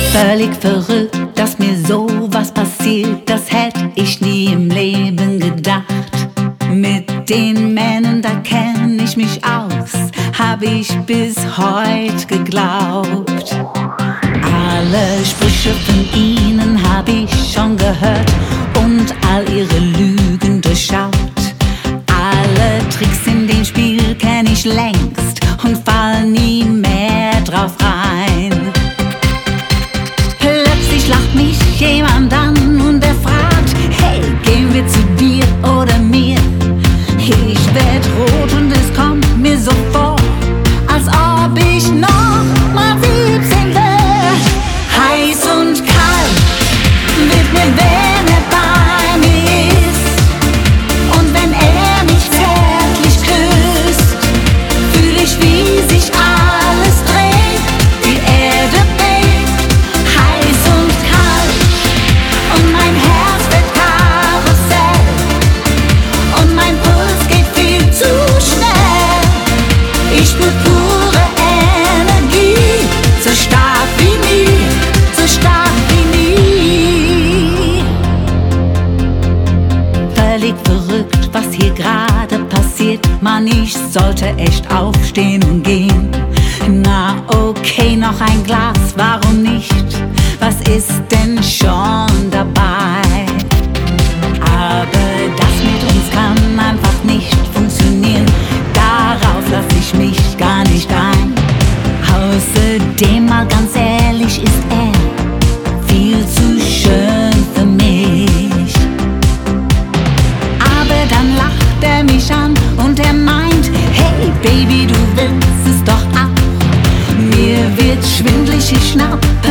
Völlig verrückt, dass mir sowas passiert, das hätte ich nie im Leben gedacht. Mit den Männern, da kenn ich mich aus, hab ich bis heute geglaubt. Alle Sprüche von ihnen hab ich schon gehört und all ihre Lügen durchschaut. Alle Tricks in dem Spiel kenn ich längst und fall nie mehr drauf rein. Plötzlich lacht mich jemand an und er fragt: Hey, gehen wir zu dir oder mir? Ich werd rot und es kommt mir so vor, als ob ich noch mal 17 wär. Heiß und kalt wird mir, wenn er bei mir ist. Und wenn er mich zärtlich küsst, fühl ich, wie sich alles dreht, die Erde bebt. Heiß und kalt und mein Herz wird Karussell und mein Puls geht viel zu schnell. Ich spür pure Energie, so stark wie nie, so stark wie nie. Völlig verrückt, was hier gerade passiert. Mann, ich sollte echt aufstehen und gehen. Na okay, noch ein Glas, warum nicht? Was ist denn schon dabei? Aber das mit uns kann einfach nicht funktionieren. Darauf lass ich mich gar nicht ein. Außerdem, mal ganz ehrlich, ist er viel zu schön für mich. Aber dann lacht er mich an und er meint: Hey Baby, du willst es doch auch. Mir wird schwindlig, ich schnappe